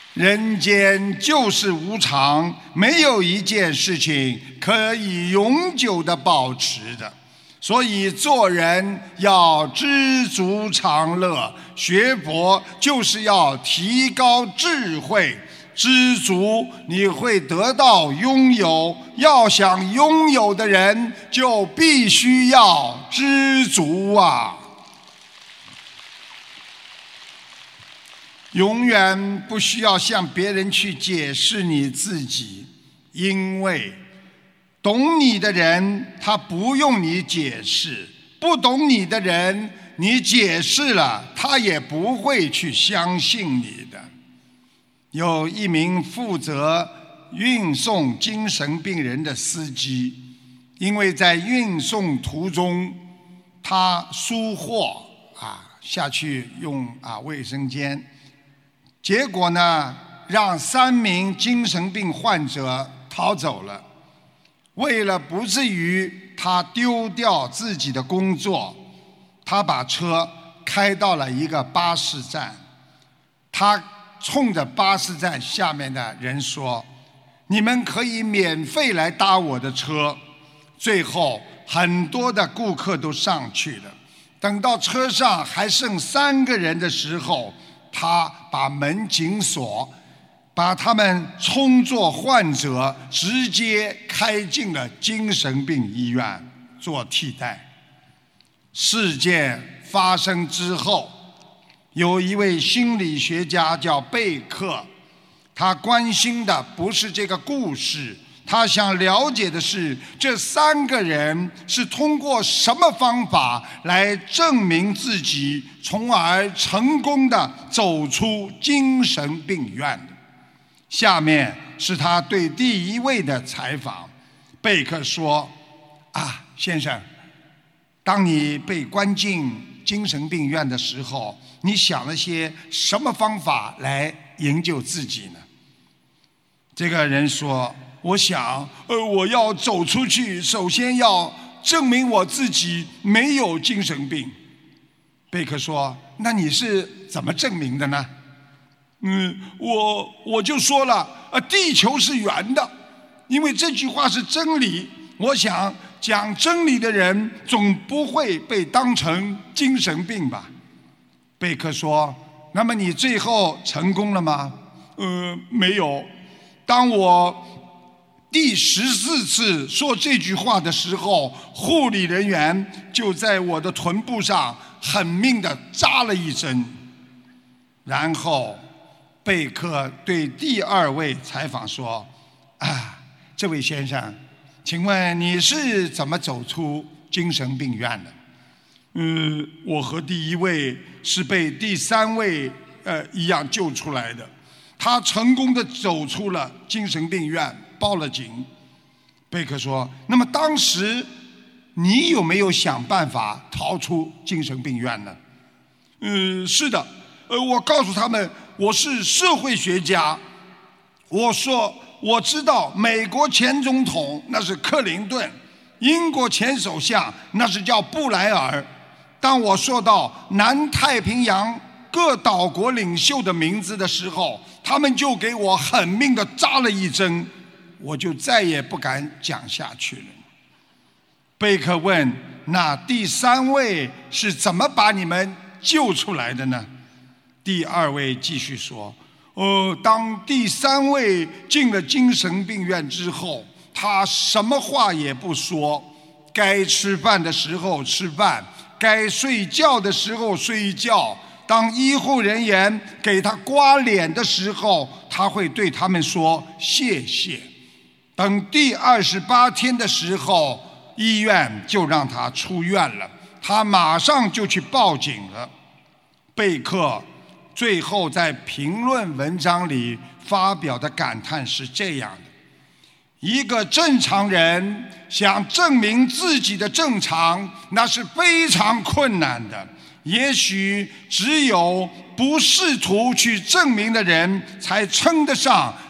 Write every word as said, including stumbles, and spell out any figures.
人间就是无常，没有一件事情可以永久的保持的。所以做人要知足常乐，学佛就是要提高智慧。知足你会得到拥有，要想拥有的人就必须要知足啊！永远不需要向别人去解释你自己，因为懂你的人他不用你解释，不懂你的人你解释了他也不会去相信你的。有一名负责运送精神病人的司机，因为在运送途中他疏忽啊下去用啊卫生间，结果呢让三名精神病患者逃走了。为了不至于他丢掉自己的工作，他把车开到了一个巴士站，他冲着巴士站下面的人说，你们可以免费来搭我的车。最后很多的顾客都上去了，等到车上还剩三个人的时候，他把门紧锁，把他们充作患者，直接开进了精神病医院做替代。事件发生之后，有一位心理学家叫贝克，他关心的不是这个故事，他想了解的是这三个人是通过什么方法来证明自己，从而成功的走出精神病院的。下面是他对第一位的采访。贝克说，啊，先生，当你被关进精神病院的时候，你想了些什么方法来营救自己呢？这个人说，我想呃，我要走出去，首先要证明我自己没有精神病。贝克说，那你是怎么证明的呢？嗯，我我就说了，呃，地球是圆的，因为这句话是真理。我想讲真理的人总不会被当成精神病吧。贝克说，那么你最后成功了吗？呃，没有。当我第十四次说这句话的时候，护理人员就在我的臀部上狠命地扎了一针。然后贝克对第二位采访说，啊，这位先生，请问你是怎么走出精神病院的？嗯，我和第一位是被第三位呃一样救出来的。他成功的走出了精神病院，报了警。贝克说，那么当时你有没有想办法逃出精神病院呢？嗯，是的，呃，我告诉他们我是社会学家，我说我知道美国前总统那是克林顿，英国前首相那是叫布莱尔。当我说到南太平洋各岛国领袖的名字的时候，他们就给我狠命地扎了一针，我就再也不敢讲下去了。贝克问，那第三位是怎么把你们救出来的呢？第二位继续说，呃，当第三位进了精神病院之后，他什么话也不说，该吃饭的时候吃饭，该睡觉的时候睡觉。当医护人员给他刮脸的时候，他会对他们说谢谢。等第二十八天的时候，医院就让他出院了，他马上就去报警了。贝克最后在评论文章里发表的感叹是这样的，一个正常人想证明自己的正常，那是非常困难的。也许只有不试图去证明的人，才称得上